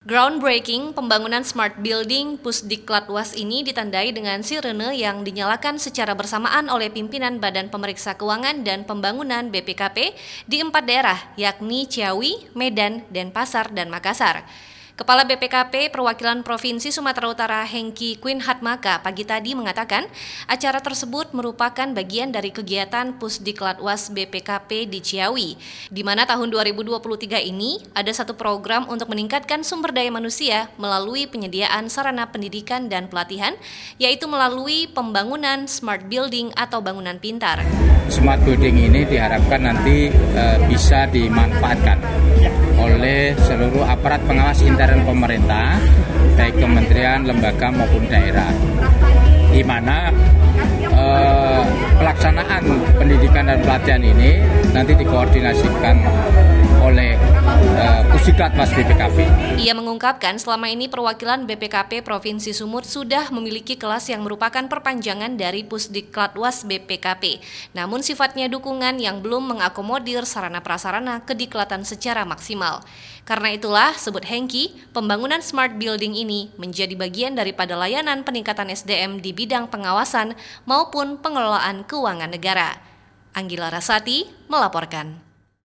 Groundbreaking pembangunan Smart Building Pusdiklat UAS ini ditandai dengan sirene yang dinyalakan secara bersamaan oleh pimpinan Badan Pemeriksa Keuangan dan Pembangunan BPKP di 4 daerah, yakni Ciawi, Medan, Denpasar, dan Makassar. Kepala BPKP Perwakilan Provinsi Sumatera Utara Hengki Quinhatmaka pagi tadi mengatakan acara tersebut merupakan bagian dari kegiatan Pusdiklat UAS BPKP di Ciawi, di mana tahun 2023 ini ada satu program untuk meningkatkan sumber daya manusia melalui penyediaan sarana pendidikan dan pelatihan, yaitu melalui pembangunan Smart Building atau bangunan pintar. Smart Building ini diharapkan nanti bisa dimanfaatkan oleh seluruh aparat pengawas intern pemerintah, baik kementerian, lembaga maupun daerah, di mana pelaksanaan pendidikan dan pelatihan ini nanti dikoordinasikan oleh Pusdiklat UAS BPKP. Ia mengungkapkan selama ini perwakilan BPKP Provinsi Sumut sudah memiliki kelas yang merupakan perpanjangan dari Pusdiklat UAS BPKP, namun sifatnya dukungan yang belum mengakomodir sarana prasarana kediklatan secara maksimal. Karena itulah, sebut Hengki, pembangunan Smart Building ini menjadi bagian daripada layanan peningkatan SDM di bidang pengawasan maupun pengelolaan keuangan negara. Anggila Rasati melaporkan.